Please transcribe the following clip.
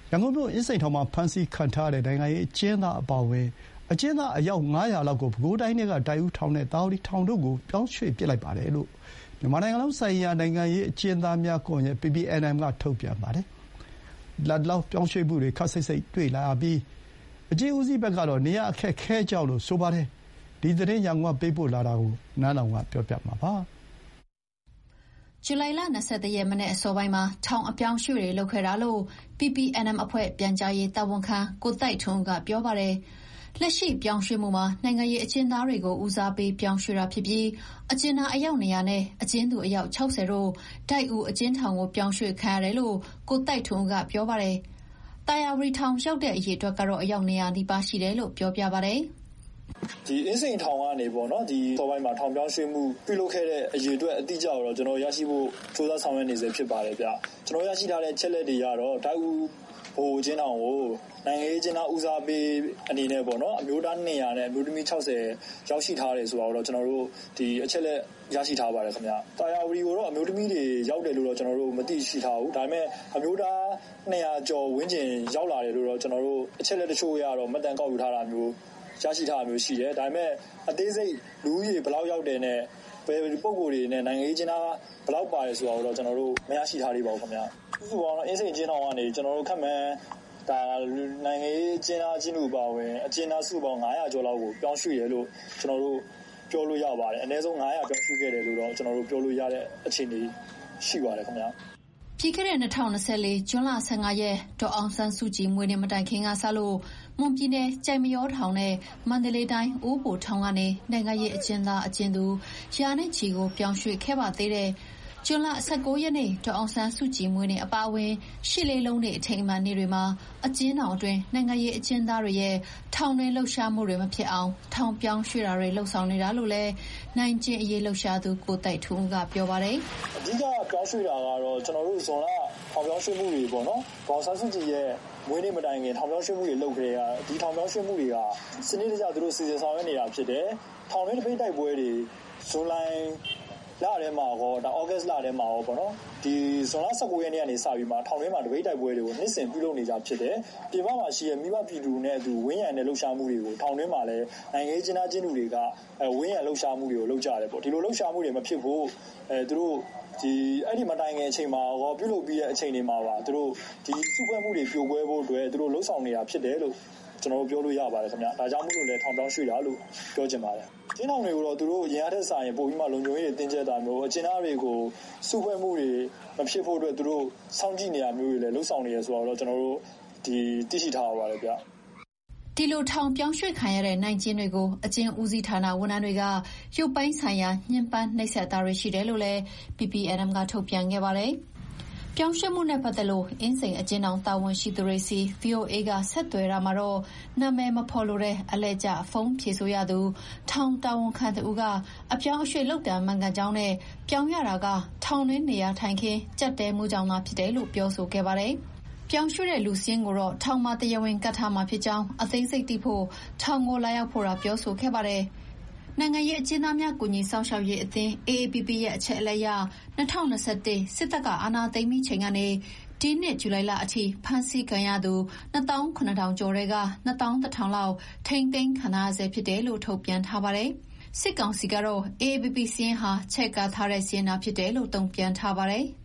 ရန်ကုန်မြို့အင်းစိန်ထောင်မှာဖမ်းဆီးခံထားရတဲ့နိုင်ငံရေးအကျဉ်းသားအပါအဝင်အကျဉ်းသားအယောက်900လောက်ကိုပဲခူးတိုင်းထဲကဒိုက်ဦးထောင်နဲ့သာဝတီထောင်တို့ကိုပြောင်းရွှေ့ပစ်လိုက်ပါတယ်လို့မြန်မာနိုင်ငံလုံးဆိုင်ရာနိုင်ငံရေးအကျဉ်းသားများကွန်ရက် PPNM ကထုတ်ပြန်ပါတယ်။လက်လောက်ပြောင်းရွှေ့မှုတွေခပ်စိတ်စိတ်တွေ့လာပြီးအကျဉ်းဦးစီးဘက်ကတော့နေရာအခက်ခဲကြောင့်လို့ဆိုပါတယ်။ဒီသတင်းရန်ကုန်ကပေးပို့လာတာကိုနန်းလောင်ကပြောပြမှာပါ။ဇူလိုင်လ21ရက်မနေ့အစောပိုင်းမှာထောင်အပြောင်းရွှေ့တွေလုပ်ခဲ့တာလို့ PPNM အဖွဲ့ပြန်ကြားရေးတာဝန်ခံကိုတိုက်ထွန်းကပြောပါတယ်။လက်ရှိပြောင်းရွှေ့မှုမှာနိုင်ငံရေးအကျဉ်းသားတွေကိုဦးစားပေးပြောင်းရွှေ့တာဖြစ်ပြီးအကျဉ်းသားအယောက်200နဲ့အကျဉ်းသူအယောက်60တို့ဒိုက်ဦးအကျဉ်းထောင်ကိုပြောင်းရွှေ့ခံရတယ်လို့ကိုတိုက်ထွန်းကပြောပါတယ်။တာယာဝတီထောင်ရောက်တဲ့အရေအတွက်ကတော့အယောက်200နီးပါးရှိတယ်လို့ပြောပြပါတယ်။ဒီအင်းစိန်ထောင်ကနေပေါ့နော်ဒီစောပိုင်းမှာထောင်ပြောင်းရွှေ့မှုပြုလုပ်ခဲ့တဲ့အရေးအတွက်အတိအကျတော့ကျွန်တော်ရရှိဖို့စူးစမ်းဆောင်ရွက်နေစေဖြစ်ပါတယ်ဗျကျွန်တော်ရရှိထားတဲ့ချက်လက်တွေကတော့ဒိုက်ဦးဟိုကျင်းထောင်ကိုနိုင်ငံရေးကျင်းသားဦးစားပေးအနေနဲ့ပေါ့နော်အမျိုးသား200နဲ့အမျိုးသမီး60ရောက်ရှိထားတယ်ဆိုတော့ကျွန်တော်တို့ဒီအချက်လက်ရရှိထားပါတယ်ခင်ဗျတာယာဝတီကိုတော့အမျိုးသမီးတွေရောက်တယ်လို့တော့ကျွန်တော်တို့မသိရှိထားဘူးဒါပေမဲ့အမျိုးသား200ကျော်ဝန်းကျင်ရောက်လာတယ်လို့တော့ကျွန်တော်တို့အချက်လက်တချို့ရတော့မှတ်တမ်းကောက်ယူထားတာမျိုးရရှိထားမျိုးရှိတယ်ဒါပေမဲ့အသေးစိတ်လူဦးရေဘယ်လောက်ရောက်တယ်နဲ့ဘယ်ပုံကိုယ်တွေနဲ့နိုင်ငံရေးကျင်းသားဘယ်လောက်ပါတယ်ဆိုတော့ကျွန်တော်တို့မရရှိထားသေးပါဘူးခင်ဗျာစုပေါင်းအင်းစိန်ကျင်းထောင်ကနေကျွန်တော်တို့ခက်မှန်းဒါနိုင်ငံရေးကျင်းသားချင်းလူပါဝင်အကျဉ်းသားစုပေါင်း900ကျော်လောက်ကိုပြောင်းရွှေ့ရလို့ကျွန်တော်တို့ပြောလို့ရပါတယ်အနည်းဆုံး900ပြောင်းရွှေ့ခဲ့တယ်လို့တော့ကျွန်တော်တို့ပြောလို့ရတဲ့အခြေအနေရှိပါတယ်ခင်ဗျာပြီးခဲ့တဲ့2024ဇွန်လ15ရက်ဒေါ်အောင်ဆန်းစုကြည်မွေးနေ့မတိုင်ခင်ကစလို့မွန်ပြည်နယ်ကြိုင်မရောထောင်နဲ့မန္တလေးတိုင်းအိုးဘိုထောင်ကနေနိုင်ငံရေးအကျဉ်းသားအကျဉ်းသူရာနဲ့ချီကိုပြောင်းရွှေ့ခဲ့ပါသေးတယ်။ဇွန်လ19ရက်နေ့ဒေါ်အောင်ဆန်းစုကြည်မွေးနေ့အပါအဝင်ရှစ်လေးလုံးနေ့အထိမ်းအမှတ်နေ့တွေမှာအကျဉ်းထောင်အတွင်းနိုင်ငံရေးအကျဉ်းသားတွေရဲ့ထောင်တွင်းလှုပ်ရှားမှုတွေမဖြစ်အောင်ထောင်ပြောင်းရွှေ့တာတွေလှုပ်ဆောင်နေတာလို့လည်းနိုင်ကျင့်အရေးလှုပ်ရှားသူကိုတိုက်ထွန်းကပြောပါတယ်။အဓိကပြောင်းရွှေ့တာကတော့ကျွန်တော်တို့ဇွန်လထောင်ပြောင်းရွှေ့မှုတွေပေါ့နော်။ဒေါ်အောင်ဆန်းစုကြည်ရဲ့မွေးနေ့မတိုင်ခင်ထောင်ပြောင်းရွှေ့မှုတွေလုပ်ခဲ့ရဒီထောင်ပြောင်းရွှေ့မှုတွေကစနစ်တကျသူတို့စီစဉ်ဆောင်ရွက်နေတာဖြစ်တယ်။ထောင်တွင်းတပိတ်တိုက်ပွဲတွေဇူလိုင်လထဲမှာတော့ဒါဩဂတ်စ်လထဲမှာပေါ့နော်ဒီဇွန်လ19ရက်နေ့ကနေစပြီးမှထောင်ထဲမှာတပိတ်တိုက်ပွဲတွေကိုနှစ်စဉ်ပြုလုပ်နေကြဖြစ်တယ်ပြင်ပမှာရှိတဲ့မိဘပြည်သူနဲ့အတူဝင်းရံတဲ့လှုပ်ရှားမှုတွေကိုထောင်ထဲမှာလည်းနိုင်ငံရေးကျင်းသားချင်းတွေကဝင်းရံလှုပ်ရှားမှုတွေကိုလုပ်ကြတယ်ပေါ့ဒီလိုလှုပ်ရှားမှုတွေမဖြစ်ဖို့သူတို့ဒီအဲ့ဒီမတိုင်ခင်အချိန်မှာရောပြုလုပ်ပြီးတဲ့အချိန်တွေမှာပါသူတို့ဒီစုဖွဲ့မှုတွေပြိုကွဲဖို့အတွက်သူတို့လှုပ်ဆောင်နေတာဖြစ်တယ်လို့ကျွန်တော်ပြောလို့ရပါတယ်ခင်ဗျဒါကြောင့်မို့လို့လည်းထောင်ပြောင်းရွှေ့တာလို့ပြောချင်ပါတယ်ကျင်းထောင်တွေကိုတော့သူတို့ရင်အားထက်ဆိုင်ပို့ပြီးမှလုံခြုံရေးတွေတင်းကျပ်တာမျိုးအကျဉ်းသားတွေကိုစုဖွဲ့မှုတွေမဖြစ်ဖို့အတွက်သူတို့စောင့်ကြည့်နေရမျိုးတွေလည်းလှုပ်ဆောင်နေရဆိုတော့ကျွန်တော်တို့ဒီသိရှိထားရပါတယ်ဗျဒီလိုထောင်ပြောင်းရွှေ့ခံရတဲ့နိုင်ကျင်းတွေကိုအကျဉ်းဦးစီးဌာနဝန်ထမ်းတွေကရုပ်ပိုင်းဆိုင်ရာညှဉ်းပန်းနှိပ်စက်တာတွေရှိတယ်လို့လည်း PPNM ကထုတ်ပြန်ခဲ့ပါတယ်။ပြောင်းရွှေ့မှုနဲ့ပတ်သက်လို့အင်းစိန်အကျဉ်းထောင်တာဝန်ရှိသူတွေစီ VOA ကဆက်သွယ်တာမှာတော့နာမည်မဖော်လိုတဲ့အလဲကျဖုန်းဖြေဆိုရသူထောင်တာဝန်ခံသူကအပြောင်းအရွှေ့လုပ်တာမှန်ကန်ကြောင်းနဲ့ပြောင်းရတာကထောင်တွင်းနေရာထိုင်ခင်းကြက်တဲမှုကြောင့်သာဖြစ်တယ်လို့ပြောဆိုခဲ့ပါတယ်။ပြောင်းရွှေ့တဲ့လူစင်းကိုတော့ထောင်မှာတရားဝင်ကတ်ထားမှာဖြစ်ကြောင်းအသေးစိတ်သိဖို့ထောင်ကိုလာရောက်ဖို့ပြောဆိုခဲ့ပါတယ်။နိုင်ငံရေးအကျဉ်းသားများကူညီဆောင်ရှောက်ရေးအသင်း AAPP ရဲ့အချက်အလက်အရ2021စစ်တပ်ကအာဏာသိမ်းပြီးချိန်ကနေဒီနှစ်ဇူလိုင်လအထိဖမ်းဆီးခံရသူ2,900ကျော်တွေက2,100လောက်ထိန်းသိမ်းခံရဆဲဖြစ်တယ်လို့ထုတ်ပြန်ထားပါတယ်။စစ်ကောင်စီကတော့ AAPP စင်းဟာချက်ကထားတဲ့စင်းနာဖြစ်တယ်လို့တုံ့ပြန်ထားပါတယ်။